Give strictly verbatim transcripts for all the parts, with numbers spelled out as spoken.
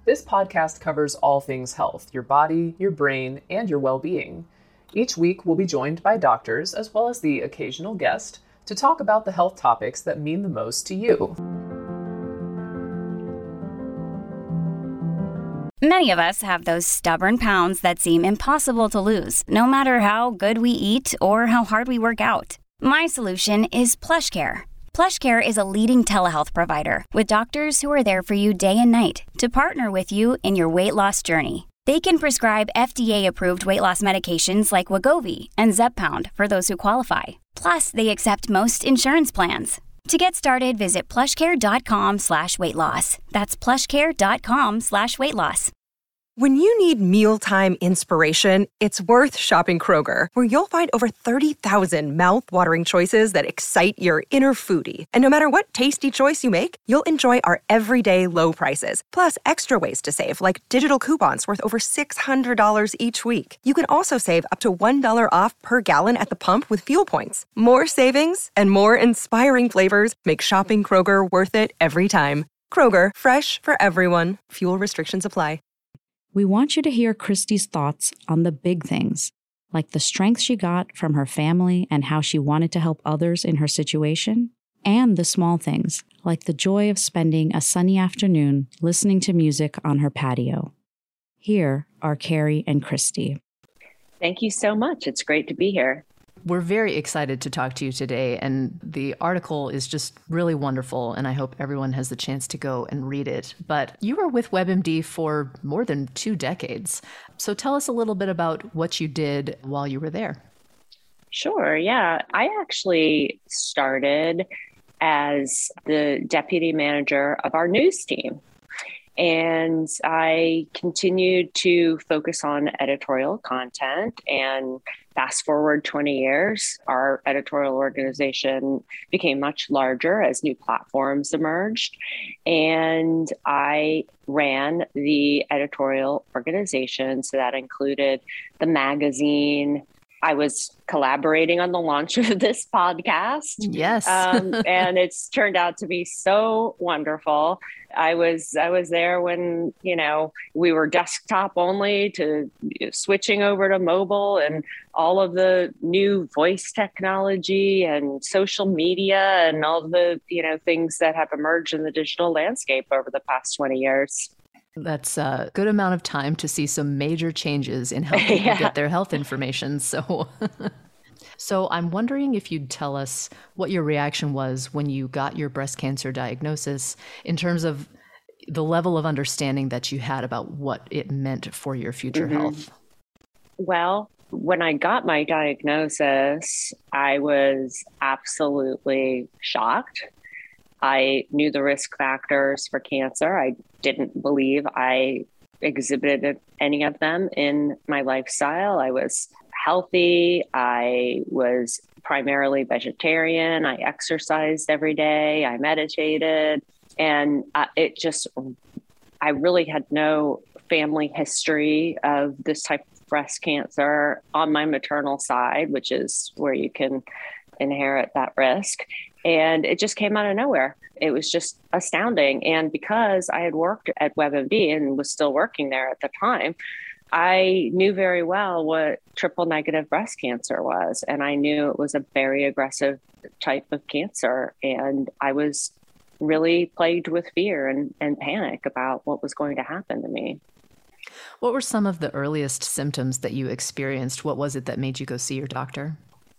This podcast covers all things health, your body, your brain, and your well-being. Each week, we'll be joined by doctors, as well as the occasional guest, to talk about the health topics that mean the most to you. Many of us have those stubborn pounds that seem impossible to lose, no matter how good we eat or how hard we work out. My solution is PlushCare. PlushCare is a leading telehealth provider with doctors who are there for you day and night to partner with you in your weight loss journey. They can prescribe F D A-approved weight loss medications like Wegovy and Zepbound for those who qualify. Plus, they accept most insurance plans. To get started, visit plushcare.com slash weight loss. That's plushcare.com slash weight loss. When you need mealtime inspiration, it's worth shopping Kroger, where you'll find over thirty thousand mouth-watering choices that excite your inner foodie. And no matter what tasty choice you make, you'll enjoy our everyday low prices, plus extra ways to save, like digital coupons worth over six hundred dollars each week. You can also save up to one dollar off per gallon at the pump with fuel points. More savings and more inspiring flavors make shopping Kroger worth it every time. Kroger, fresh for everyone. Fuel restrictions apply. We want you to hear Christy's thoughts on the big things, like the strength she got from her family and how she wanted to help others in her situation, and the small things, like the joy of spending a sunny afternoon listening to music on her patio. Here are Carrie and Christy. Thank you so much. It's great to be here. We're very excited to talk to you today, and the article is just really wonderful, and I hope everyone has the chance to go and read it. But you were with WebMD for more than two decades. So tell us a little bit about what you did while you were there. Sure, yeah. I actually started as the deputy manager of our news team. And I continued to focus on editorial content. And fast forward twenty years, our editorial organization became much larger as new platforms emerged. And I ran the editorial organization. So that included the magazine. I was collaborating on the launch of this podcast. Yes. um, and it's turned out to be so wonderful. I was I was there when, you know, we were desktop only to switching over to mobile and all of the new voice technology and social media and all the, you know, things that have emerged in the digital landscape over the past twenty years. That's a good amount of time to see some major changes in how people yeah. get their health information. So, so I'm wondering if you'd tell us what your reaction was when you got your breast cancer diagnosis in terms of the level of understanding that you had about what it meant for your future mm-hmm. health. Well, when I got my diagnosis, I was absolutely shocked. I knew the risk factors for cancer. I didn't believe I exhibited any of them in my lifestyle. I was healthy. I was primarily vegetarian. I exercised every day. I meditated. And uh, it just, I really had no family history of this type of breast cancer on my maternal side, which is where you can inherit that risk. And it just came out of nowhere. It was just astounding. And because I had worked at WebMD and was still working there at the time, I knew very well what triple negative breast cancer was. And I knew it was a very aggressive type of cancer. And I was really plagued with fear and, and panic about what was going to happen to me. What were some of the earliest symptoms that you experienced? What was it that made you go see your doctor?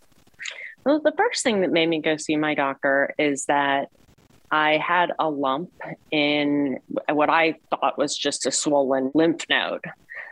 Well, the first thing that made me go see my doctor is that I had a lump in what I thought was just a swollen lymph node.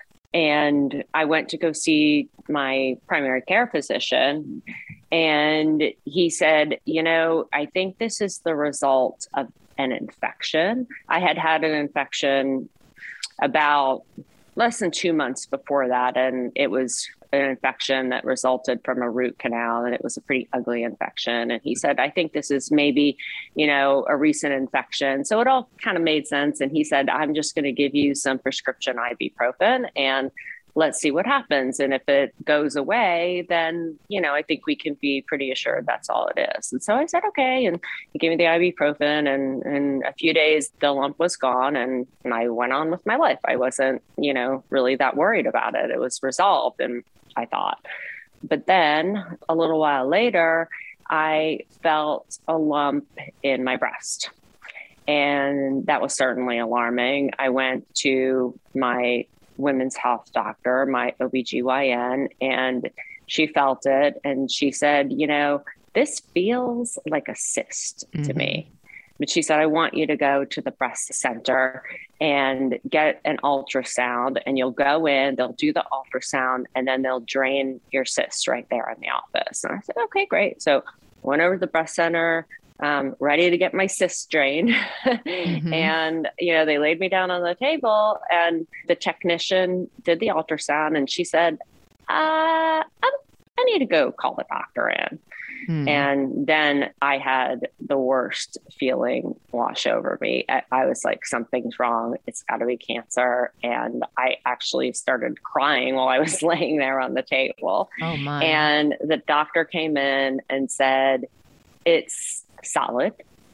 And I went to go see my primary care physician, and he said, you know, I think this is the result of an infection. I had had an infection about less than two months before that, and it was an infection that resulted from a root canal, and it was a pretty ugly infection. And he said, I think this is maybe, you know, a recent infection. So it all kind of made sense. And he said, I'm just going to give you some prescription ibuprofen, and let's see what happens. And if it goes away, then, you know, I think we can be pretty assured that's all it is. And so I said, okay. And he gave me the ibuprofen, and in a few days, the lump was gone, and, and I went on with my life. I wasn't, you know, really that worried about it. It was resolved, and I thought. But then a little while later, I felt a lump in my breast. And that was certainly alarming. I went to my women's health doctor, my O B G Y N, and she felt it. And she said, you know, this feels like a cyst mm-hmm. to me. But she said, I want you to go to the breast center and get an ultrasound, and you'll go in, they'll do the ultrasound, and then they'll drain your cyst right there in the office. And I said, okay, great. So went over to the breast center, um, ready to get my cyst drained. mm-hmm. And, you know, they laid me down on the table, and the technician did the ultrasound, and she said, uh, I'm, I need to go call the doctor in. Mm. And then I had the worst feeling wash over me. I, I was like, something's wrong. It's got to be cancer. And I actually started crying while I was laying there on the table. Oh my. And the doctor came in and said, it's solid,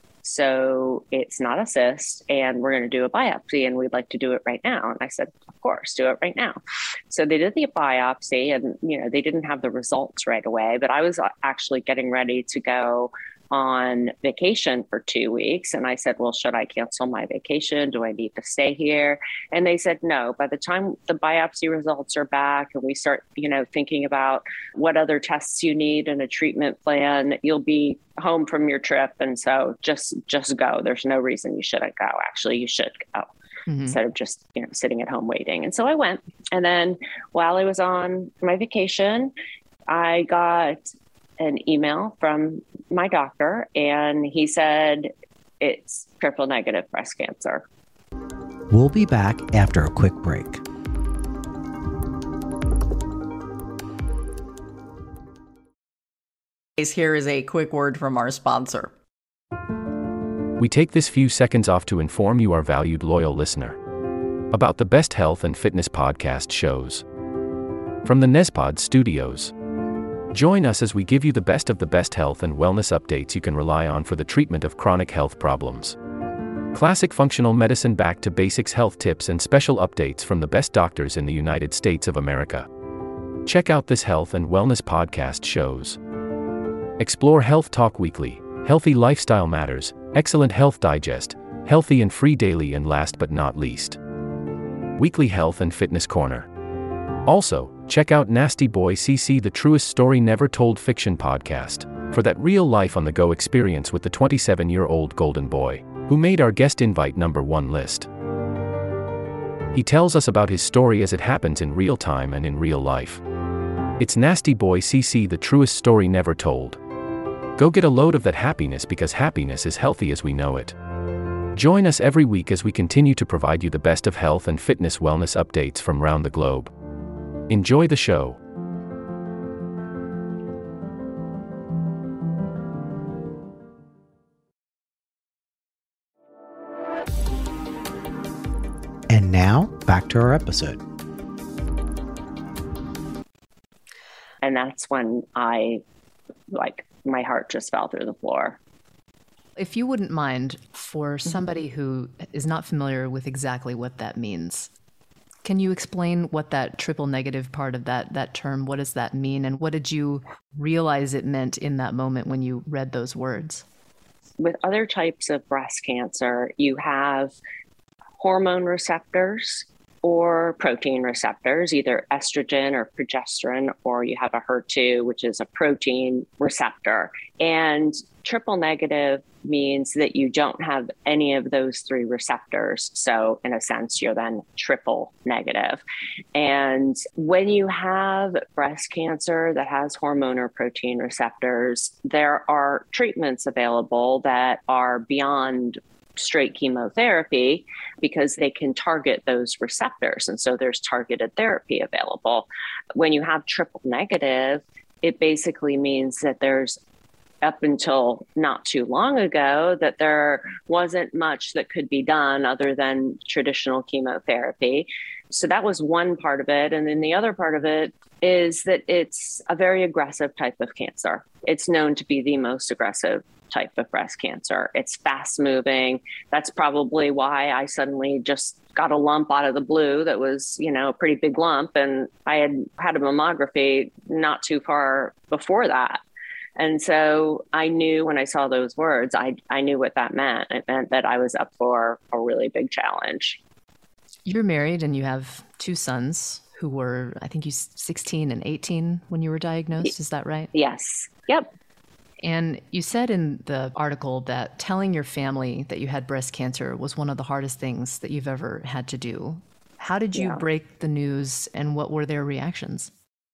so it's not a cyst, and we're going to do a biopsy, and we'd like to do it right now. And I said, of course, do it right now. So they did the biopsy, and, you know, they didn't have the results right away, but I was actually getting ready to go on vacation for two weeks. And I said, well, should I cancel my vacation? Do I need to stay here? And they said, no, by the time the biopsy results are back and we start, you know, thinking about what other tests you need and a treatment plan, you'll be home from your trip. And so just, just go. There's no reason you shouldn't go. Actually, you should go. Mm-hmm. Instead of just, you know, sitting at home waiting. And so I went. And then while I was on my vacation, I got an email from my doctor, and he said it's triple negative breast cancer. We'll be back after a quick break. Here is a quick word from our sponsor. We take this few seconds off to inform you, our valued loyal listener, about the best health and fitness podcast shows from the Nezpod Studios. Join us as we give you the best of the best health and wellness updates you can rely on for the treatment of chronic health problems. Classic functional medicine back to basics health tips and special updates from the best doctors in the United States of America. Check out this health and wellness podcast shows. Explore Health Talk Weekly, Healthy Lifestyle Matters, Excellent Health Digest, Healthy and Free Daily, and last but not least, Weekly Health and Fitness Corner. Also, check out Nasty Boy C C, the truest story never told fiction podcast, for that real life on the go experience with the twenty-seven-year-old golden boy, who made our guest invite number one list. He tells us about his story as it happens in real time and in real life. It's Nasty Boy C C, the truest story never told. Go get a load of that happiness, because happiness is healthy as we know it. Join us every week as we continue to provide you the best of health and fitness wellness updates from around the globe. Enjoy the show. And now, back to our episode. And that's when I, like, my heart just fell through the floor. If you wouldn't mind, for somebody who is not familiar with exactly what that means, can you explain what that triple negative part of that that term, what does that mean? And what did you realize it meant in that moment when you read those words? With other types of breast cancer, you have hormone receptors or protein receptors, either estrogen or progesterone, or you have a H E R two, which is a protein receptor. And triple negative means that you don't have any of those three receptors. So in a sense, you're then triple negative. And when you have breast cancer that has hormone or protein receptors, there are treatments available that are beyond straight chemotherapy because they can target those receptors. And so there's targeted therapy available. When you have triple negative, it basically means that there's, up until not too long ago, that there wasn't much that could be done other than traditional chemotherapy. so that was one part of it. And then the other part of it is that it's a very aggressive type of cancer. It's known to be the most aggressive type of breast cancer. It's fast moving. That's probably why I suddenly just got a lump out of the blue that was, you know, a pretty big lump. And I had had a mammography not too far before that. And so I knew when I saw those words, I, I knew what that meant. It meant that I was up for a really big challenge. You're married and you have two sons who were, I think you sixteen and eighteen when you were diagnosed. Is that right? Yes. Yep. And you said in the article that telling your family that you had breast cancer was one of the hardest things that you've ever had to do. How did you yeah. break the news and what were their reactions?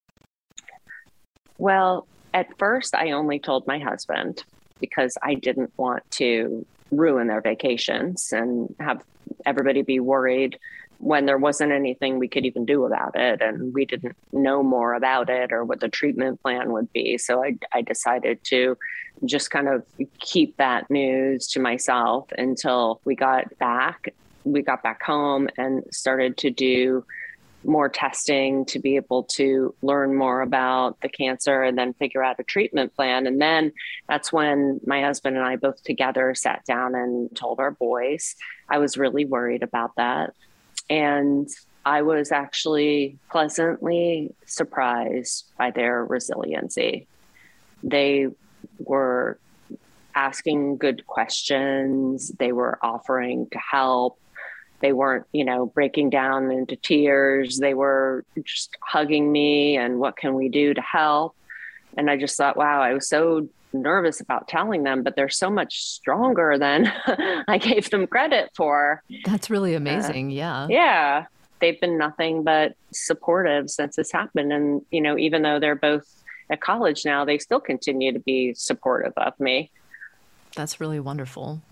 Well, at first, I only told my husband because I didn't want to ruin their vacations and have everybody be worried when there wasn't anything we could even do about it. And we didn't know more about it or what the treatment plan would be. So I, I decided to just kind of keep that news to myself until we got back. We got back home and started to do more testing to be able to learn more about the cancer and then figure out a treatment plan. And then that's when my husband and I both together sat down and told our boys. I was really worried about that. And I was actually pleasantly surprised by their resiliency. They were asking good questions. They were offering to help. They weren't, you know, breaking down into tears. They were just hugging me and what can we do to help? And I just thought, wow, I was so nervous about telling them, but they're so much stronger than I gave them credit for. That's really amazing. Uh, yeah. Yeah. They've been nothing but supportive since this happened. And, you know, even though they're both at college now, they still continue to be supportive of me. That's really wonderful.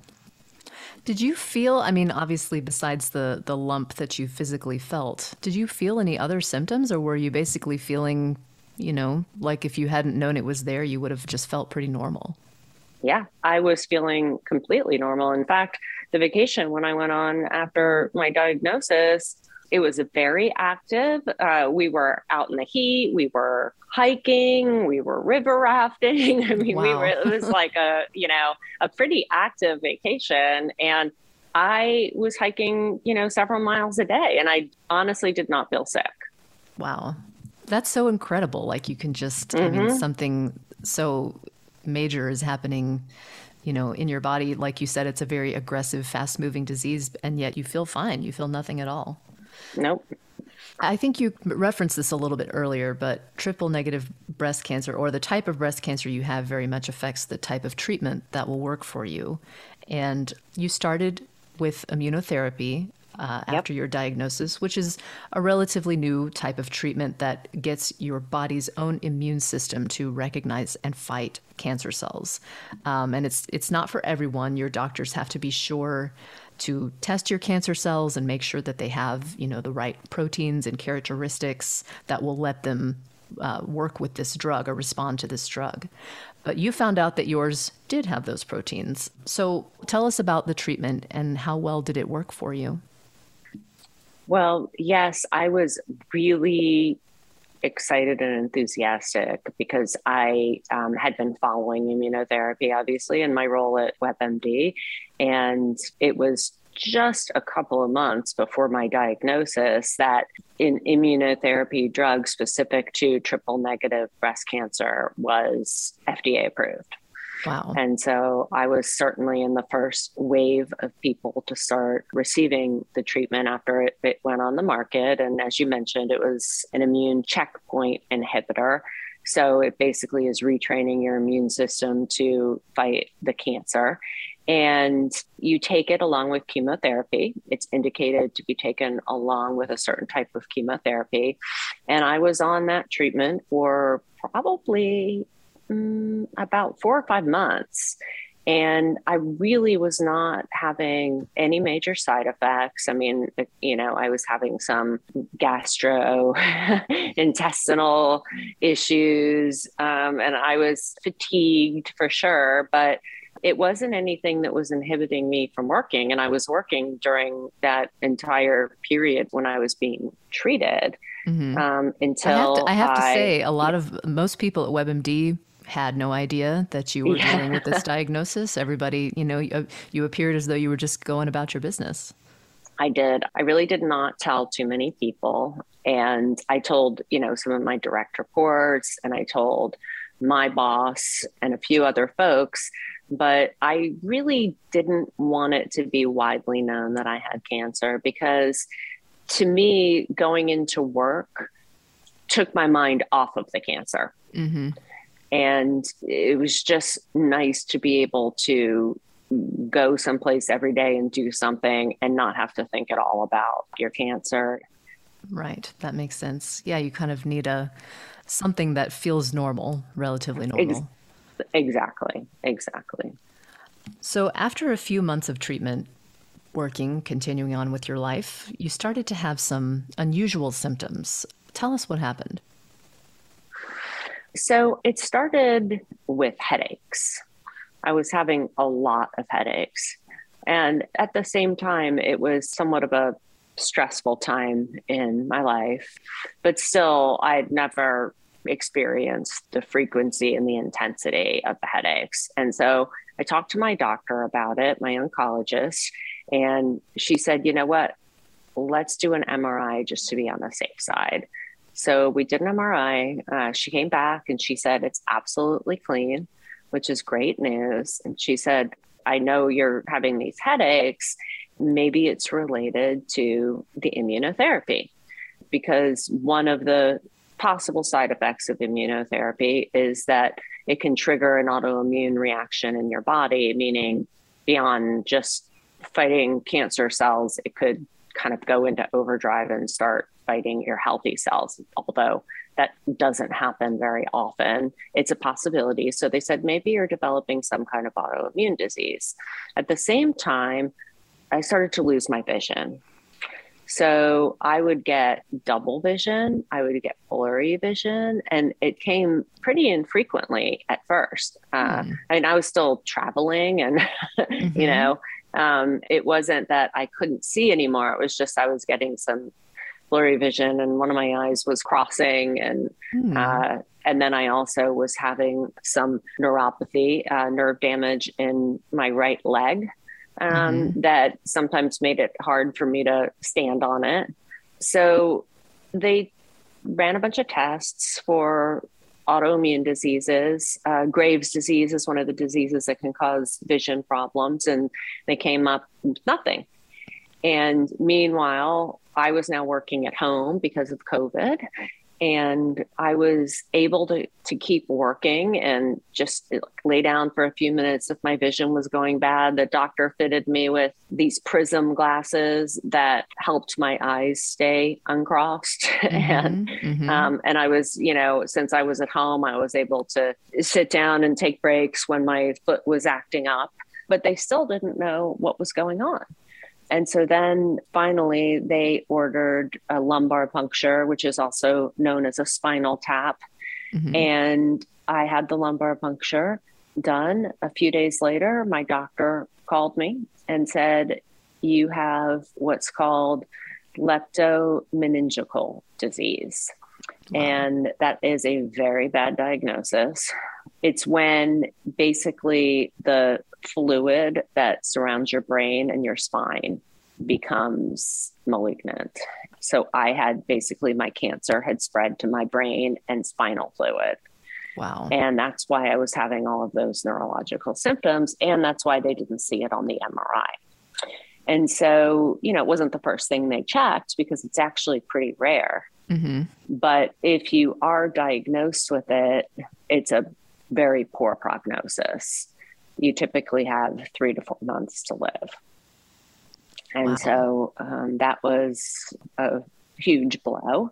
Did you feel, I mean, obviously, besides the, the lump that you physically felt, did you feel any other symptoms or were you basically feeling, you know, like if you hadn't known it was there, you would have just felt pretty normal? Yeah, I was feeling completely normal. In fact, the vacation when I went on after my diagnosis, it was very active. Uh, we were out in the heat. We were hiking. We were river rafting. I mean, wow. we were, it was like a, you know, a pretty active vacation. And I was hiking, you know, several miles a day. And I honestly did not feel sick. Wow. That's so incredible. Like you can just, mm-hmm. I mean, something so major is happening, you know, in your body. Like you said, it's a very aggressive, fast moving disease. And yet you feel fine. You feel nothing at all. Nope. I think you referenced this a little bit earlier, but triple negative breast cancer or the type of breast cancer you have very much affects the type of treatment that will work for you. And you started with immunotherapy uh, yep. after your diagnosis, which is a relatively new type of treatment that gets your body's own immune system to recognize and fight cancer cells. Um, and it's it's not for everyone. Your doctors have to be sure to test your cancer cells and make sure that they have, you know, the right proteins and characteristics that will let them uh, work with this drug or respond to this drug. But you found out that yours did have those proteins. So tell us about the treatment and how well did it work for you? Well, yes, I was really excited and enthusiastic because I um, had been following immunotherapy, obviously, in my role at WebMD. And it was just a couple of months before my diagnosis that an immunotherapy drug specific to triple negative breast cancer was F D A approved. Wow. And so I was certainly in the first wave of people to start receiving the treatment after it, it went on the market. And as you mentioned, it was an immune checkpoint inhibitor. So it basically is retraining your immune system to fight the cancer. And you take it along with chemotherapy. It's indicated to be taken along with a certain type of chemotherapy. And I was on that treatment for probably um, about four or five months. And I really was not having any major side effects. I mean, you know, I was having some gastrointestinal issues, um, and I was fatigued for sure, but it wasn't anything that was inhibiting me from working. And I was working during that entire period when I was being treated. Mm-hmm. um, until I have to, I have to I, say, a lot of most people at WebMD had no idea that you were yeah. dealing with this diagnosis. Everybody, you know, you, you appeared as though you were just going about your business. I did. I really did not tell too many people. And I told, you know, some of my direct reports, and I told my boss and a few other folks, but I really didn't want it to be widely known that I had cancer, because to me, going into work took my mind off of the cancer. Mm-hmm. And it was just nice to be able to go someplace every day and do something and not have to think at all about your cancer. Right. That makes sense. Yeah. You kind of need a, something that feels normal, relatively normal. Ex- exactly. Exactly. So after a few months of treatment, working, continuing on with your life, you started to have some unusual symptoms. Tell us what happened. So it started with headaches. I was having a lot of headaches. And at the same time, it was somewhat of a stressful time in my life. But still, I'd never experienced the frequency and the intensity of the headaches. And so I talked to my doctor about it, my oncologist, and she said, you know what, let's do an M R I just to be on the safe side. So we did an M R I. Uh, she came back and she said, it's absolutely clean, which is great news. And she said, I know you're having these headaches. Maybe it's related to the immunotherapy, because one of the possible side effects of immunotherapy is that it can trigger an autoimmune reaction in your body, meaning beyond just fighting cancer cells, it could kind of go into overdrive and start fighting your healthy cells, although that doesn't happen very often. It's a possibility. So they said, maybe you're developing some kind of autoimmune disease. At the same time, I started to lose my vision. So I would get double vision, I would get blurry vision, and it came pretty infrequently at first. Uh, mm. I mean, I was still traveling and, mm-hmm. you know, um, it wasn't that I couldn't see anymore. It was just I was getting some blurry vision and one of my eyes was crossing. And mm. uh, and then I also was having some neuropathy, uh, nerve damage in my right leg. Um, mm-hmm. that sometimes made it hard for me to stand on it. So they ran a bunch of tests for autoimmune diseases. Uh, Graves' disease is one of the diseases that can cause vision problems, and they came up with nothing. And meanwhile, I was now working at home because of COVID, and I was able to, to keep working and just lay down for a few minutes if my vision was going bad. The doctor fitted me with these prism glasses that helped my eyes stay uncrossed. Mm-hmm, and, mm-hmm. Um, and I was, you know, since I was at home, I was able to sit down and take breaks when my foot was acting up, but they still didn't know what was going on. And so then finally they ordered a lumbar puncture, which is also known as a spinal tap. Mm-hmm. And I had the lumbar puncture done. A few days later, my doctor called me and said, you have what's called leptomeningeal disease. Wow. And that is a very bad diagnosis. It's when basically the fluid that surrounds your brain and your spine becomes malignant. So I had basically my cancer had spread to my brain and spinal fluid. Wow. And that's why I was having all of those neurological symptoms. And that's why they didn't see it on the M R I. And so, you know, it wasn't the first thing they checked because it's actually pretty rare. Mm-hmm. But if you are diagnosed with it, it's a very poor prognosis. You typically have three to four months to live. And wow. so um, that was a huge blow.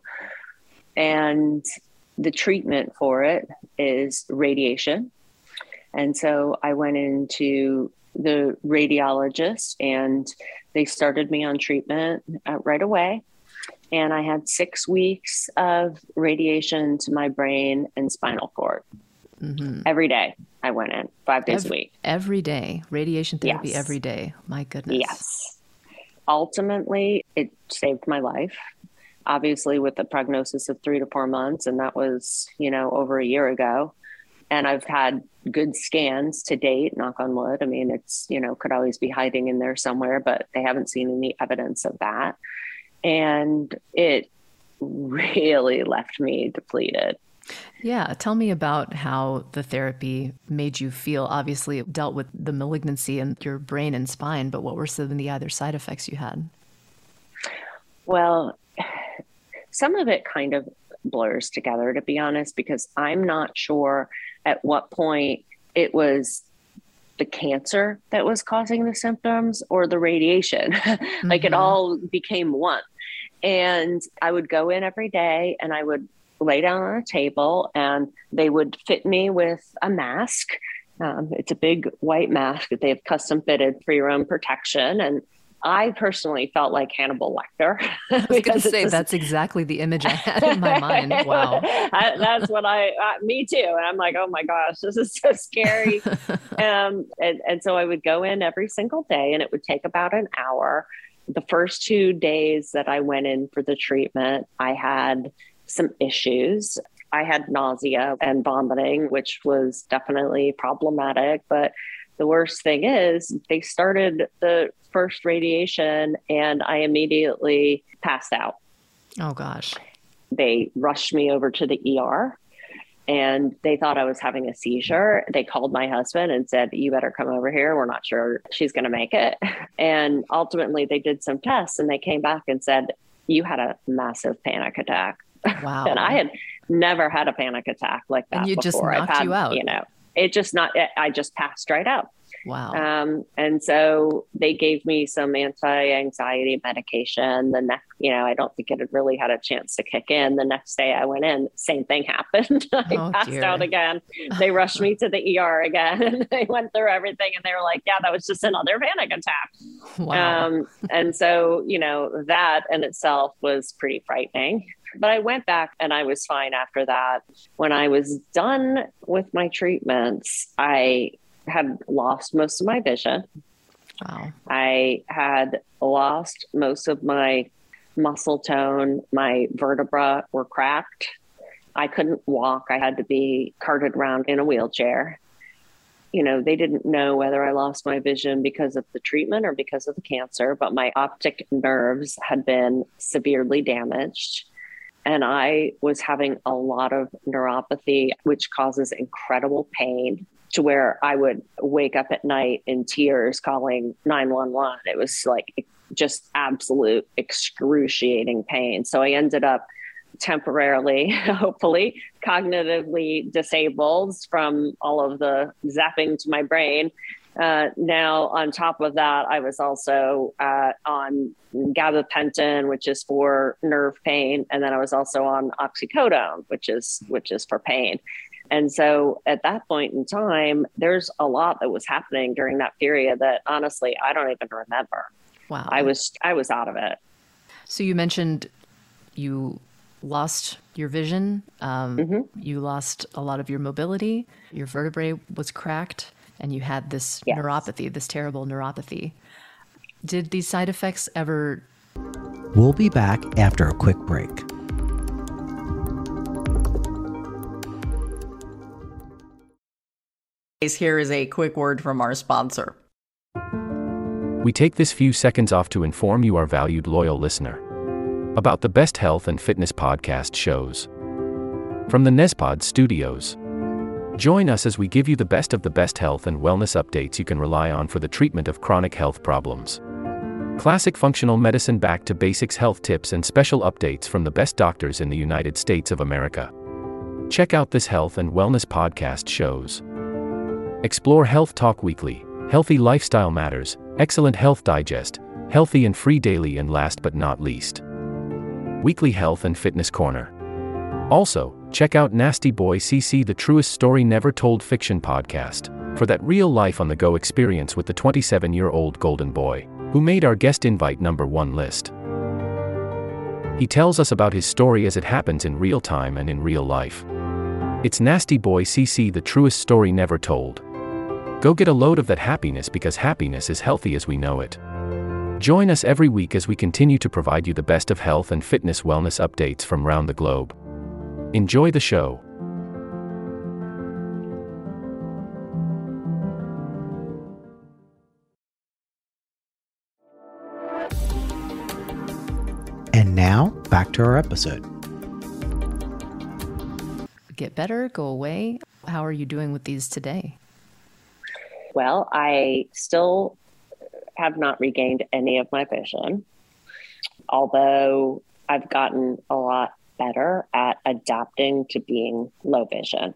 And the treatment for it is radiation. And so I went into the radiologist and they started me on treatment uh, right away. And I had six weeks of radiation to my brain and spinal cord. Mm-hmm. Every day I went in, five days every, a week. Every day. Radiation therapy yes. every day. My goodness. Yes. Ultimately, it saved my life. Obviously, with the prognosis of three to four months, and that was, you know, over a year ago. And I've had good scans to date, knock on wood. I mean, it's, you know, could always be hiding in there somewhere, but they haven't seen any evidence of that. And it really left me depleted. Yeah. Tell me about how the therapy made you feel. Obviously, it dealt with the malignancy in your brain and spine, but what were some of the other side effects you had? Well, some of it kind of blurs together, to be honest, because I'm not sure at what point it was the cancer that was causing the symptoms or the radiation. Mm-hmm. Like it all became one. And I would go in every day and I would lay down on a table and they would fit me with a mask. Um, it's a big white mask that they've custom fitted for your own protection. And I personally felt like Hannibal Lecter. I was going to say, just... that's exactly the image I had in my mind. Wow. I, that's what I, uh, me too. And I'm like, oh my gosh, this is so scary. um, and, and so I would go in every single day and it would take about an hour. The first two days that I went in for the treatment, I had some issues. I had nausea and vomiting, which was definitely problematic. But the worst thing is they started the first radiation and I immediately passed out. Oh, gosh. They rushed me over to the E R and they thought I was having a seizure. They called my husband and said, you better come over here. We're not sure she's going to make it. And ultimately they did some tests and they came back and said, you had a massive panic attack. Wow. And I had never had a panic attack like that and you before. just knocked I've had, you out. You know, it just not, I just passed right out. Wow. Um, and so they gave me some anti-anxiety medication. The next, you know, I don't think it had really had a chance to kick in. The next day I went in, same thing happened. I oh, passed dear. out again. They rushed me to the E R again. And they went through everything and they were like, yeah, that was just another panic attack. Wow. Um, and so, you know, that in itself was pretty frightening. But I went back and I was fine after that. When I was done with my treatments, I had lost most of my vision. Wow. I had lost most of my muscle tone. My vertebrae were cracked. I couldn't walk. I had to be carted around in a wheelchair. You know, they didn't know whether I lost my vision because of the treatment or because of the cancer, but my optic nerves had been severely damaged. And I was having a lot of neuropathy, which causes incredible pain, to where I would wake up at night in tears calling nine one one. It was like just absolute excruciating pain. So I ended up temporarily, hopefully, cognitively disabled from all of the zapping to my brain. Uh, now, on top of that, I was also uh, on gabapentin, which is for nerve pain, and then I was also on oxycodone, which is which is for pain. And so, at that point in time, there's a lot that was happening during that period that, honestly, I don't even remember. Wow, I was I was out of it. So you mentioned you lost your vision. Um, mm-hmm. You lost a lot of your mobility. Your vertebrae was cracked. And you had this yes. neuropathy, this terrible neuropathy. Did these side effects ever... We'll be back after a quick break. Here is a quick word from our sponsor. We take this few seconds off to inform you, our valued loyal listener, about the best health and fitness podcast shows from the Nespod Studios. Join us as we give you the best of the best health and wellness updates you can rely on for the treatment of chronic health problems. Classic functional medicine back to basics health tips and special updates from the best doctors in the United States of America. Check out this health and wellness podcast shows. Explore Health Talk Weekly, Healthy Lifestyle Matters, Excellent Health Digest, Healthy and Free Daily, and last but not least, Weekly Health and Fitness Corner. Also, check out Nasty Boy C C, the truest story never told fiction podcast, for that real life on the go experience with the twenty-seven-year-old golden boy, who made our guest invite number one list. He tells us about his story as it happens in real time and in real life. It's Nasty Boy C C, the truest story never told. Go get a load of that happiness, because happiness is healthy as we know it. Join us every week as we continue to provide you the best of health and fitness wellness updates from around the globe. Enjoy the show. And now, back to our episode. Get better, go away. How are you doing with these today? Well, I still have not regained any of my vision, although I've gotten a lot better at adapting to being low vision.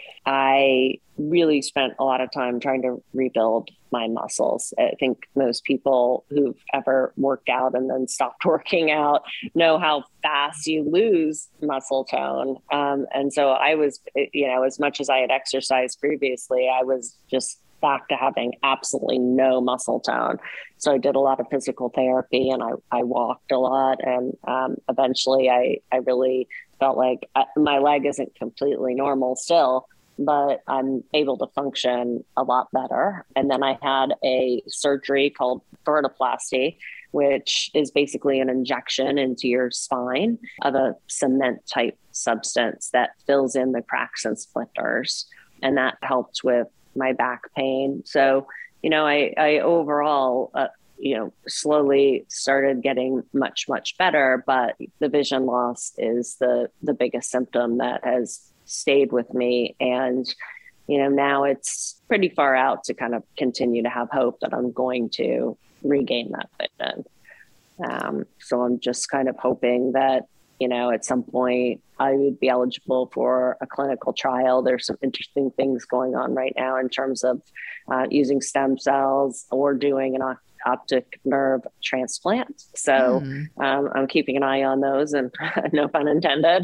I really spent a lot of time trying to rebuild my muscles. I think most people who've ever worked out and then stopped working out know how fast you lose muscle tone. Um, and so I was, you know, as much as I had exercised previously, I was just back to having absolutely no muscle tone. So I did a lot of physical therapy and I, I walked a lot. And um, eventually I, I really felt like I, my leg isn't completely normal still, but I'm able to function a lot better. And then I had a surgery called vertoplasty, which is basically an injection into your spine of a cement type substance that fills in the cracks and splinters. And that helped with my back pain. So, you know, I, I overall, uh, you know, slowly started getting much, much better, but the vision loss is the, the biggest symptom that has stayed with me. And, you know, now it's pretty far out to kind of continue to have hope that I'm going to regain that vision. Um, so I'm just kind of hoping that, you know, at some point I would be eligible for a clinical trial. There's some interesting things going on right now in terms of uh, using stem cells or doing an optic nerve transplant. So mm. um, I'm keeping an eye on those, and no pun intended.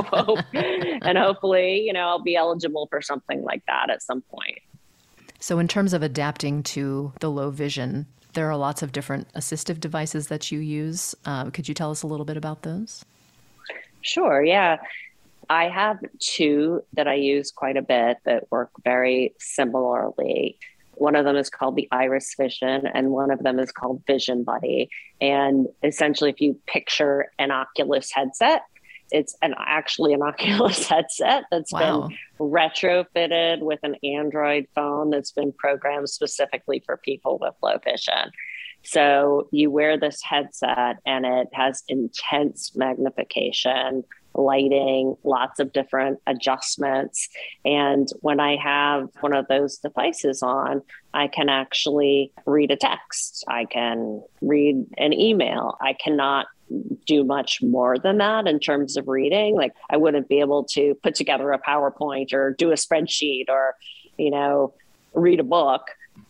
And hopefully, you know, I'll be eligible for something like that at some point. So in terms of adapting to the low vision, there are lots of different assistive devices that you use. Uh, could you tell us a little bit about those? Sure. Yeah. I have two that I use quite a bit that work very similarly. One of them is called the Iris Vision, and one of them is called Vision Buddy. And essentially, if you picture an Oculus headset, it's an actually an Oculus headset that's wow. been retrofitted with an Android phone that's been programmed specifically for people with low vision. So you wear this headset and it has intense magnification, lighting, lots of different adjustments. And when I have one of those devices on, I can actually read a text. I can read an email. I cannot do much more than that in terms of reading. Like I wouldn't be able to put together a PowerPoint or do a spreadsheet or, you know, read a book.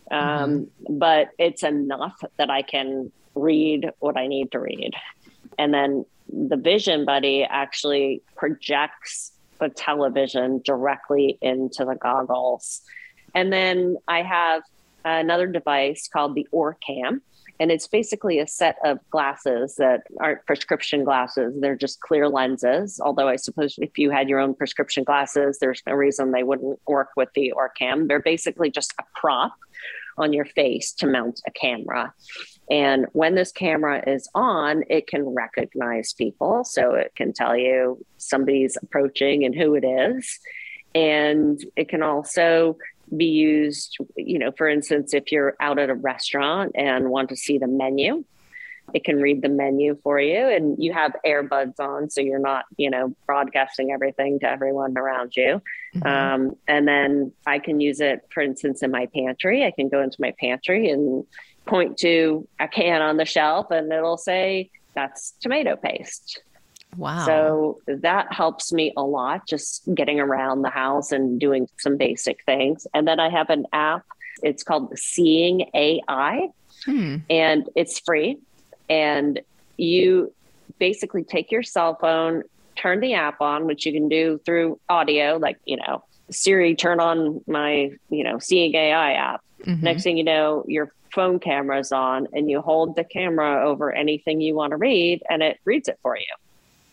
Um, mm-hmm. But it's enough that I can read what I need to read. And then the Vision Buddy actually projects the television directly into the goggles. And then I have another device called the Orcam. And it's basically a set of glasses that aren't prescription glasses. They're just clear lenses. Although I suppose if you had your own prescription glasses, there's no reason they wouldn't work with the Orcam. They're basically just a prop on your face to mount a camera. And when this camera is on, it can recognize people. So it can tell you somebody's approaching and who it is. And it can also be used, you know, for instance, if you're out at a restaurant and want to see the menu, it can read the menu for you, and you have earbuds on, so you're not, you know, broadcasting everything to everyone around you. Mm-hmm. Um, and then I can use it, for instance, in my pantry. I can go into my pantry and point to a can on the shelf, and it'll say, that's tomato paste. Wow. So that helps me a lot, just getting around the house and doing some basic things. And then I have an app. It's called Seeing A I, hmm. and it's free. And you basically take your cell phone, turn the app on, which you can do through audio, like, you know, Siri, turn on my, you know, Seeing A I app. Mm-hmm. Next thing you know, your phone camera's on, and you hold the camera over anything you want to read, and it reads it for you.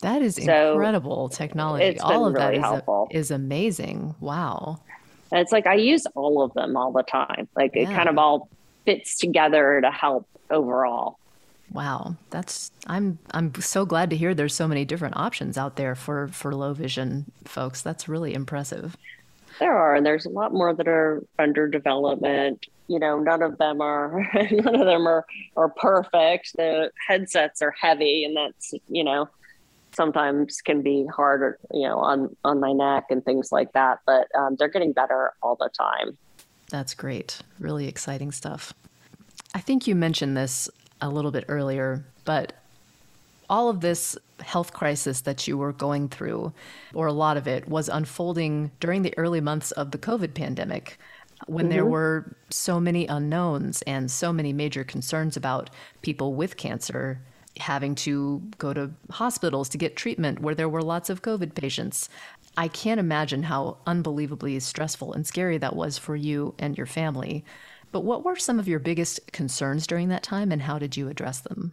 That is so incredible technology. It's all been of that really is, helpful. A, is amazing. Wow. And it's like I use all of them all the time. Like Yeah. it kind of all fits together to help overall. Wow, that's I'm I'm so glad to hear there's so many different options out there for for low vision folks. That's really impressive. There are, and there's a lot more that are under development. You know, none of them are none of them are are perfect. The headsets are heavy, and that's, you know, sometimes can be hard, you know, on on my neck and things like that. But um, they're getting better all the time. That's great. Really exciting stuff. I think you mentioned this a little bit earlier, but all of this health crisis that you were going through, or a lot of it, was unfolding during the early months of the COVID pandemic, when mm-hmm. there were so many unknowns and so many major concerns about people with cancer having to go to hospitals to get treatment where there were lots of COVID patients. I can't imagine how unbelievably stressful and scary that was for you and your family. But what were some of your biggest concerns during that time, and how did you address them?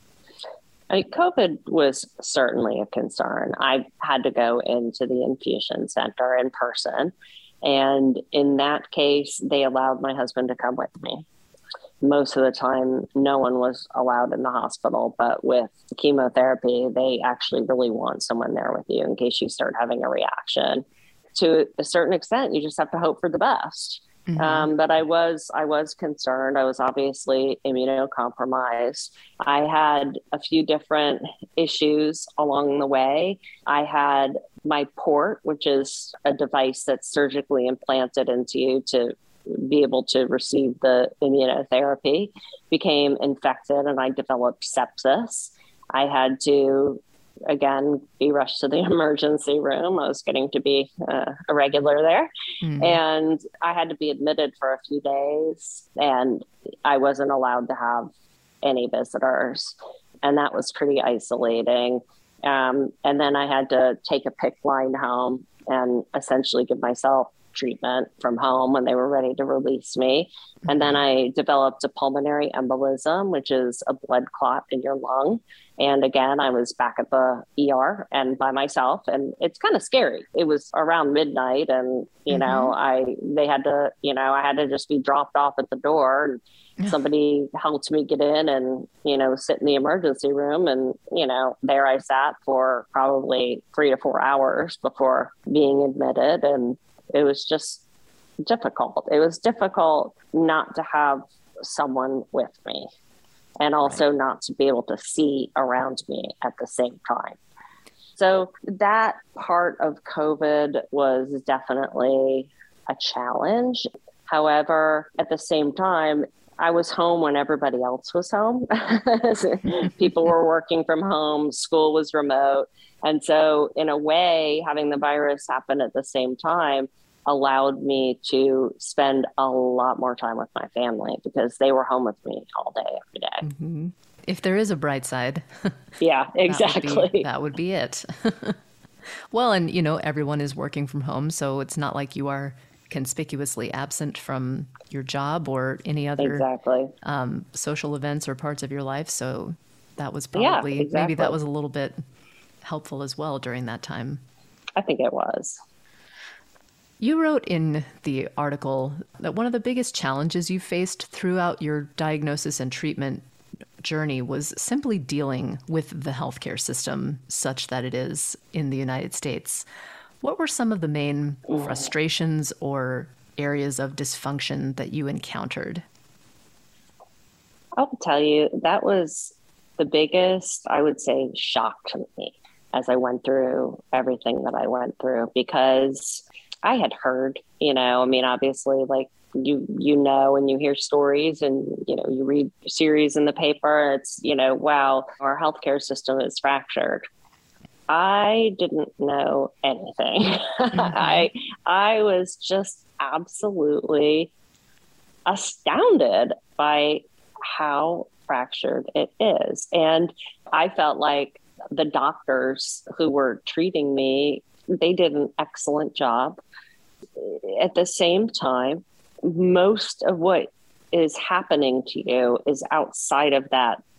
I mean, COVID was certainly a concern. I had to go into the infusion center in person. And in that case, they allowed my husband to come with me. Most of the time, no one was allowed in the hospital, but with chemotherapy, they actually really want someone there with you in case you start having a reaction. To a certain extent, you just have to hope for the best. Mm-hmm. Um, but I was, I was concerned. I was obviously immunocompromised. I had a few different issues along the way. I had my port, which is a device that's surgically implanted into you to be able to receive the immunotherapy, became infected, and I developed sepsis. I had to, again, be rushed to the emergency room. I was getting to be uh, a regular there. Mm-hmm. And I had to be admitted for a few days, and I wasn't allowed to have any visitors. And that was pretty isolating. Um, and then I had to take a P I C C line home and essentially give myself treatment from home when they were ready to release me. Mm-hmm. And then I developed a pulmonary embolism, which is a blood clot in your lung. And again, I was back at the E R and by myself, and it's kind of scary. It was around midnight, and, you mm-hmm. know, I, they had to, you know, I had to just be dropped off at the door, and yeah. somebody helped me get in and, you know, sit in the emergency room. And, you know, there I sat for probably three to four hours before being admitted. And it was just difficult. It was difficult not to have someone with me, and also right. not to be able to see around me at the same time. So that part of COVID was definitely a challenge. However, at the same time, I was home when everybody else was home. People were working from home, school was remote. And so in a way, having the virus happen at the same time allowed me to spend a lot more time with my family because they were home with me all day, every day. Mm-hmm. If there is a bright side. Yeah, exactly. That would be, that would be it. Well, and, you know, everyone is working from home, so it's not like you are conspicuously absent from your job or any other exactly. um, social events or parts of your life. So that was probably, yeah, exactly. maybe that was a little bit helpful as well during that time. I think it was. You wrote in the article that one of the biggest challenges you faced throughout your diagnosis and treatment journey was simply dealing with the healthcare system such that it is in the United States. What were some of the main frustrations or areas of dysfunction that you encountered? I'll tell you, that was the biggest, I would say, shock to me as I went through everything that I went through, because I had heard, you know, I mean, obviously, like you, you know, and you hear stories and, you know, you read series in the paper, it's, you know, wow, our healthcare system is fractured. I didn't know anything. Mm-hmm. I, I was just absolutely astounded by how fractured it is. And I felt like the doctors who were treating me, they did an excellent job. At the same time, most of what is happening to you is outside of that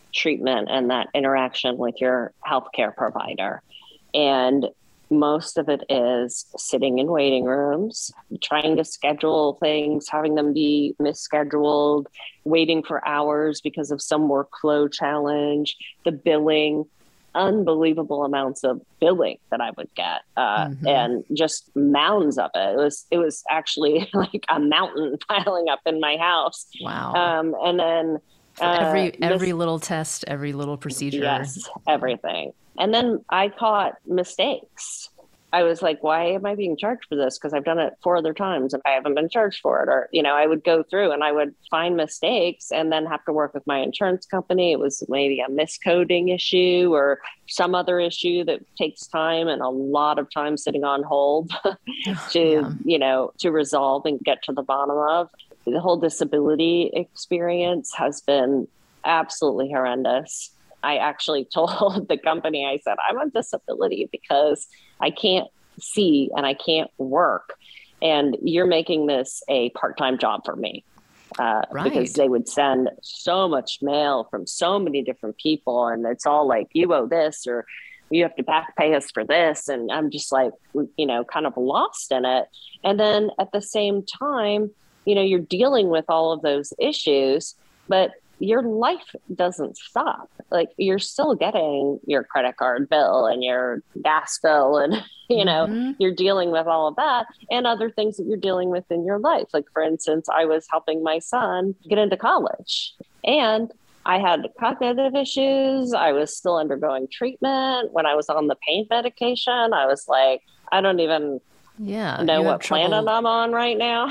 treatment and that interaction with your healthcare provider. And most of it is sitting in waiting rooms, trying to schedule things, having them be misscheduled, waiting for hours because of some workflow challenge, the billing, unbelievable amounts of billing that I would get, uh, mm-hmm. and just mounds of it. It was, it was actually like a mountain piling up in my house. Wow. Um, and then uh, every, every this, little test, every little procedure. Yes, everything. And then I caught mistakes. I was like, why am I being charged for this? Because I've done it four other times and I haven't been charged for it. Or, you know, I would go through and I would find mistakes and then have to work with my insurance company. It was maybe a miscoding issue or some other issue that takes time and a lot of time sitting on hold to, yeah. you know, to resolve and get to the bottom of. The whole disability experience has been absolutely horrendous. I actually told the company, I said, I'm on disability because I can't see and I can't work. And you're making this a part-time job for me. Uh, right. Because they would send so much mail from so many different people. And it's all like, you owe this or you have to back pay us for this. And I'm just like, you know, kind of lost in it. And then at the same time, you know, you're dealing with all of those issues, but your life doesn't stop. Like you're still getting your credit card bill and your gas bill and, you know, mm-hmm. you're dealing with all of that and other things that you're dealing with in your life. Like for instance, I was helping my son get into college and I had cognitive issues. I was still undergoing treatment. When I was on the pain medication, I was like, I don't even Yeah, know what planet I'm on right now.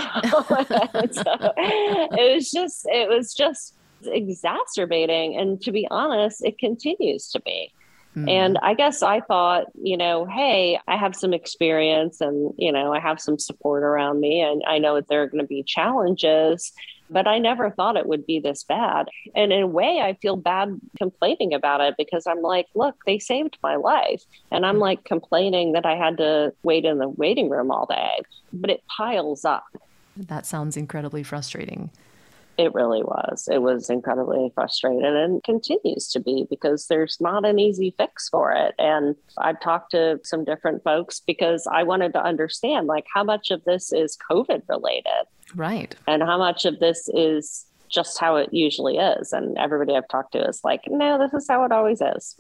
So it was just, it was just, exacerbating. And to be honest, it continues to be. Mm. And I guess I thought, you know, hey, I have some experience and, you know, I have some support around me and I know that there are going to be challenges, but I never thought it would be this bad. And in a way, I feel bad complaining about it because I'm like, look, they saved my life. And I'm like complaining that I had to wait in the waiting room all day, but it piles up. That sounds incredibly frustrating. It really was. It was incredibly frustrating and continues to be because there's not an easy fix for it. And I've talked to some different folks because I wanted to understand like how much of this is COVID related. Right. And how much of this is just how it usually is. And everybody I've talked to is like, no, this is how it always is.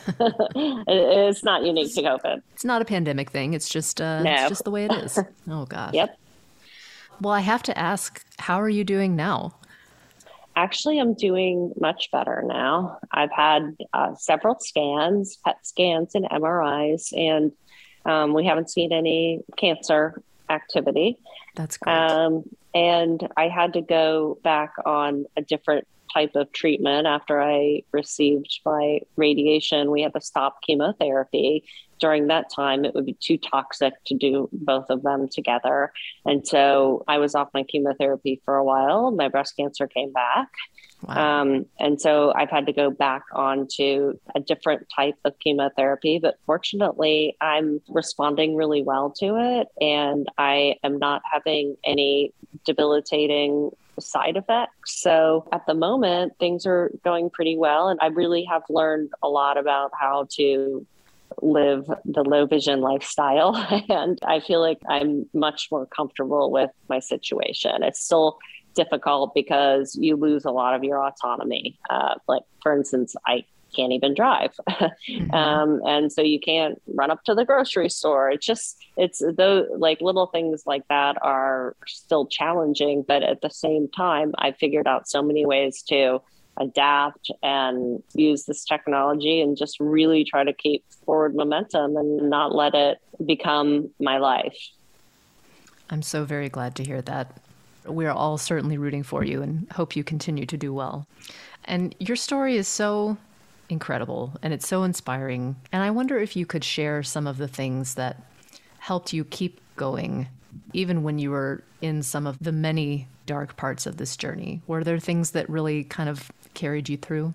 It's not unique to COVID. It's not a pandemic thing. It's just, uh, no. It's just the way it is. Oh, gosh. Yep. Well, I have to ask, how are you doing now? Actually, I'm doing much better now. I've had uh, several scans, P E T scans and M R Is, and um, we haven't seen any cancer activity. That's great. Um, and I had to go back on a different type of treatment after I received my radiation. We had to stop chemotherapy. During that time, it would be too toxic to do both of them together. And so I was off my chemotherapy for a while. My breast cancer came back. Wow. Um, and so I've had to go back onto a different type of chemotherapy. But fortunately, I'm responding really well to it. And I am not having any debilitating side effects. So at the moment, things are going pretty well. And I really have learned a lot about how to live the low vision lifestyle. And I feel like I'm much more comfortable with my situation. It's still difficult because you lose a lot of your autonomy. Uh, like, for instance, I can't even drive. Mm-hmm. um, and so you can't run up to the grocery store. It's just, it's those like little things like that are still challenging. But at the same time, I figured out so many ways to adapt and use this technology and just really try to keep forward momentum and not let it become my life. I'm so very glad to hear that. We're all certainly rooting for you and hope you continue to do well. And your story is so incredible and it's so inspiring. And I wonder if you could share some of the things that helped you keep going, even when you were in some of the many dark parts of this journey. Were there things that really kind of carried you through?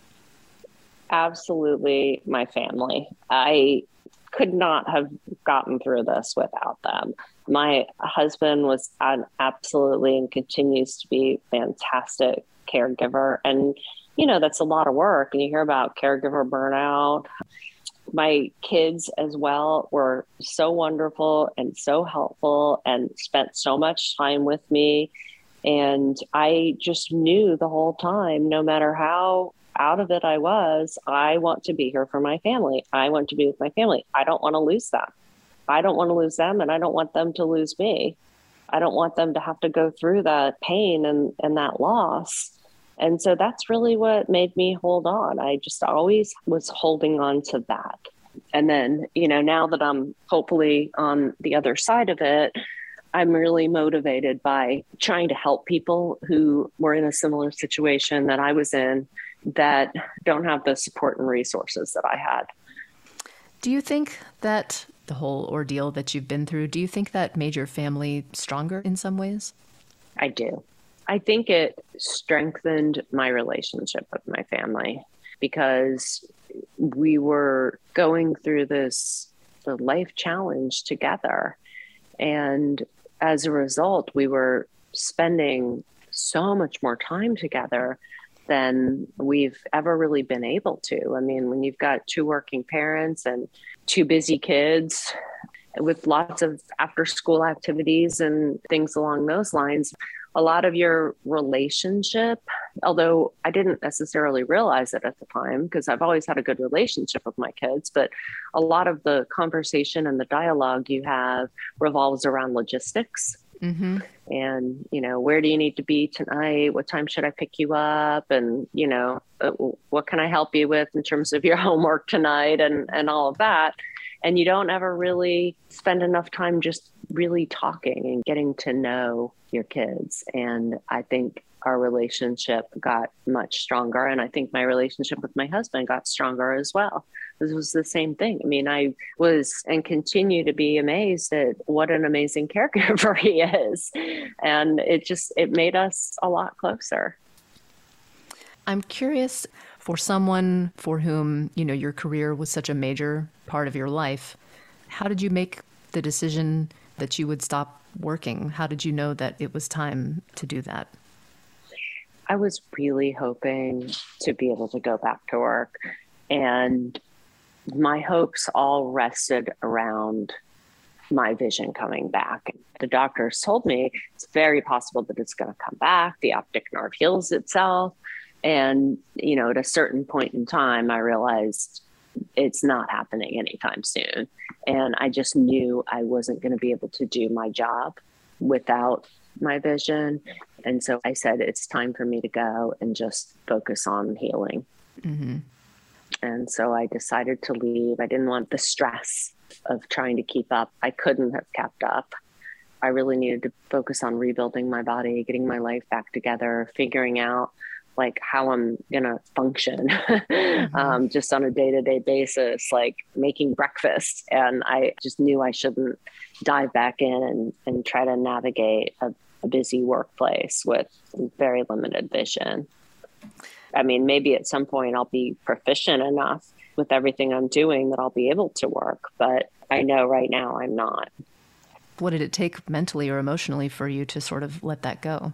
Absolutely, my family. I could not have gotten through this without them. My husband was an absolutely and continues to be fantastic caregiver. And, you know, that's a lot of work. And you hear about caregiver burnout. My kids as well were so wonderful and so helpful and spent so much time with me. And I just knew the whole time, no matter how out of it I was, I want to be here for my family. I want to be with my family. I don't want to lose them. I don't want to lose them, and I don't want them to lose me. I don't want them to have to go through that pain and, and that loss. And so that's really what made me hold on. I just always was holding on to that. And then, you know, now that I'm hopefully on the other side of it, I'm really motivated by trying to help people who were in a similar situation that I was in that don't have the support and resources that I had. Do you think that the whole ordeal that you've been through, do you think that made your family stronger in some ways? I do. I think it strengthened my relationship with my family because we were going through this the life challenge together. And as a result, we were spending so much more time together than we've ever really been able to. I mean, when you've got two working parents and two busy kids with lots of after school activities and things along those lines, a lot of your relationship, although I didn't necessarily realize it at the time because I've always had a good relationship with my kids, but a lot of the conversation and the dialogue you have revolves around logistics. Mm-hmm. And, you know, where do you need to be tonight? What time should I pick you up? And, you know, uh, what can I help you with in terms of your homework tonight and, and all of that? And you don't ever really spend enough time just really talking and getting to know your kids. And I think our relationship got much stronger. And I think my relationship with my husband got stronger as well. This was the same thing. I mean, I was and continue to be amazed at what an amazing caregiver he is. And it just, it made us a lot closer. I'm curious, for someone for whom, you know, your career was such a major part of your life, how did you make the decision that you would stop working? How did you know that it was time to do that? I was really hoping to be able to go back to work. And my hopes all rested around my vision coming back. The doctors told me it's very possible that it's going to come back. The optic nerve heals itself. And, you know, at a certain point in time, I realized it's not happening anytime soon. And I just knew I wasn't going to be able to do my job without my vision. And so I said, it's time for me to go and just focus on healing. Mm-hmm. And so I decided to leave. I didn't want the stress of trying to keep up. I couldn't have kept up. I really needed to focus on rebuilding my body, getting my life back together, figuring out like how I'm going to function mm-hmm. um, just on a day-to-day basis, like making breakfast. And I just knew I shouldn't dive back in and, and try to navigate a, a busy workplace with very limited vision. I mean, maybe at some point I'll be proficient enough with everything I'm doing that I'll be able to work, but I know right now I'm not. What did it take mentally or emotionally for you to sort of let that go?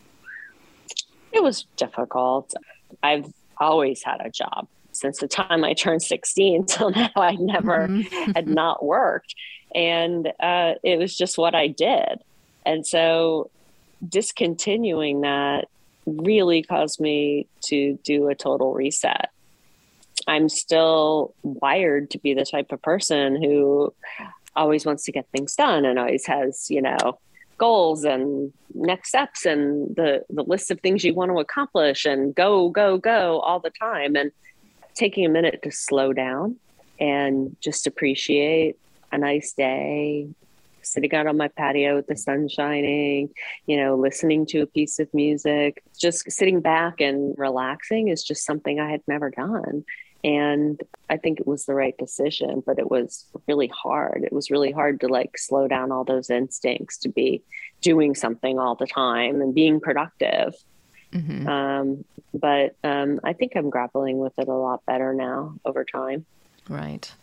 It was difficult. I've always had a job since the time I turned sixteen till now. I never mm-hmm. had not worked. And uh, it was just what I did. And so discontinuing that really caused me to do a total reset. I'm still wired to be the type of person who always wants to get things done and always has, you know, goals and next steps and the, the list of things you want to accomplish and go, go, go all the time. And taking a minute to slow down and just appreciate a nice day, sitting out on my patio with the sun shining, you know, listening to a piece of music, just sitting back and relaxing is just something I had never done. And I think it was the right decision, but it was really hard. It was really hard to like slow down all those instincts to be doing something all the time and being productive. Mm-hmm. Um, but um, I think I'm grappling with it a lot better now over time. Right.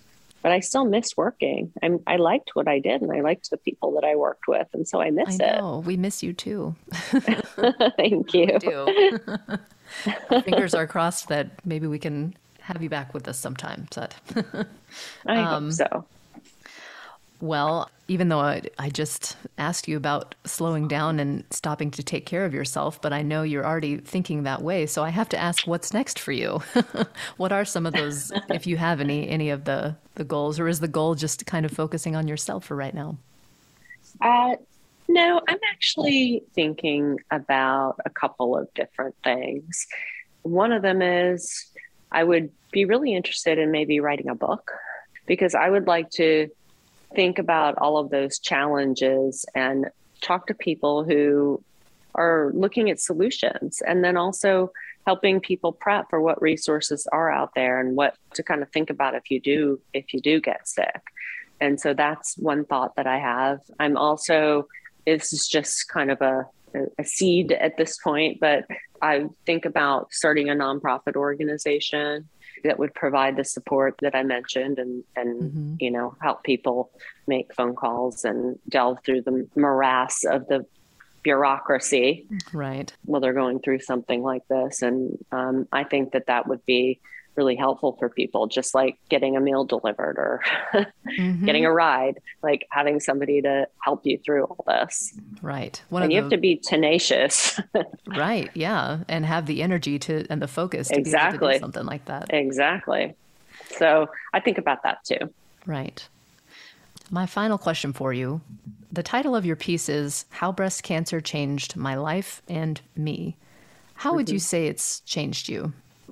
but I still miss working. I'm, I liked what I did and I liked the people that I worked with. And so I miss I know. It. We miss you too. Thank you. We do. Fingers are crossed that maybe we can have you back with us sometime. But I um, hope so. Well, even though I, I just asked you about slowing down and stopping to take care of yourself, but I know you're already thinking that way. So I have to ask, what's next for you? What are some of those, if you have any, any of the, the goals, or is the goal just kind of focusing on yourself for right now? Uh, no, I'm actually thinking about a couple of different things. One of them is I would be really interested in maybe writing a book, because I would like to think about all of those challenges and talk to people who are looking at solutions, and then also helping people prep for what resources are out there and what to kind of think about if you do, if you do get sick. And so that's one thought that I have. I'm also, this is just kind of a, a seed at this point, but I think about starting a nonprofit organization that would provide the support that I mentioned and, and mm-hmm. you know, help people make phone calls and delve through the morass of the bureaucracy. Right. While they're going through something like this. And um, I think that that would be really helpful for people, just like getting a meal delivered or mm-hmm. getting a ride, like having somebody to help you through all this. Right. One and of you the... have to be tenacious. Right. Yeah. And have the energy to and the focus to exactly. be able to do something like that. Exactly. So I think about that too. Right. My final question for you. The title of your piece is How Breast Cancer Changed My Life and Me. How mm-hmm. would you say it's changed you?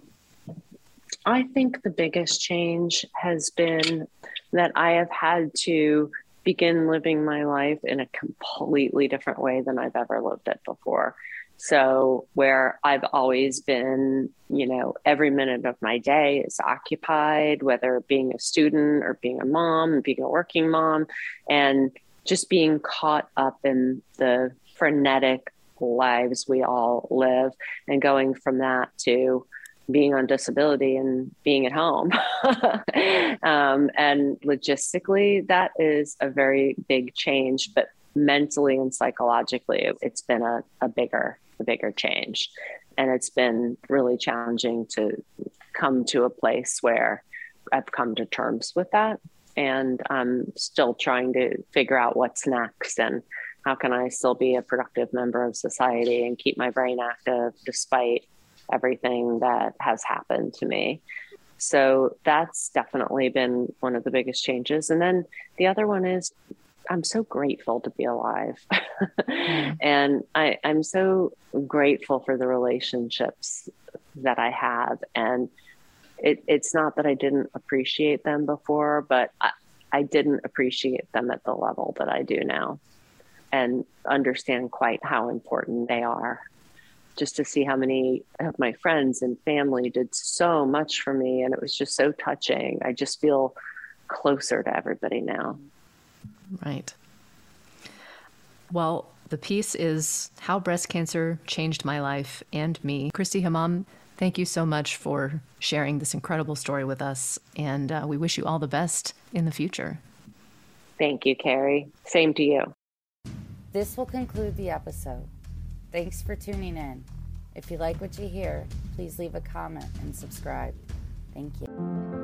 I think the biggest change has been that I have had to begin living my life in a completely different way than I've ever lived it before. So where I've always been, you know, every minute of my day is occupied, whether being a student or being a mom, being a working mom, and just being caught up in the frenetic lives we all live, and going from that to being on disability and being at home. um, and logistically, that is a very big change, but mentally and psychologically, it's been a, a bigger, a bigger change. And it's been really challenging to come to a place where I've come to terms with that. And I'm still trying to figure out what's next and how can I still be a productive member of society and keep my brain active despite everything that has happened to me. So that's definitely been one of the biggest changes. And then the other one is I'm so grateful to be alive. mm. And I, I'm so grateful for the relationships that I have. And it, it's not that I didn't appreciate them before, but I, I didn't appreciate them at the level that I do now and understand quite how important they are. Just to see how many of my friends and family did so much for me. And it was just so touching. I just feel closer to everybody now. Right. Well, the piece is How Breast Cancer Changed My Life and Me. Christy Hamam, thank you so much for sharing this incredible story with us. And uh, we wish you all the best in the future. Thank you, Carrie. Same to you. This will conclude the episode. Thanks for tuning in. If you like what you hear, please leave a comment and subscribe. Thank you.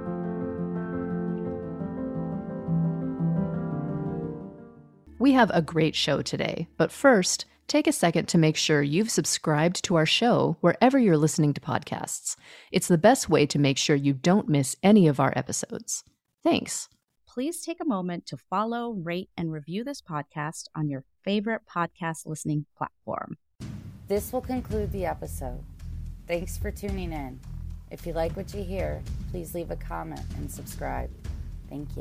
We have a great show today, but first, take a second to make sure you've subscribed to our show wherever you're listening to podcasts. It's the best way to make sure you don't miss any of our episodes. Thanks. Please take a moment to follow, rate, and review this podcast on your favorite podcast listening platform. This will conclude the episode. Thanks for tuning in. If you like what you hear, please leave a comment and subscribe. Thank you.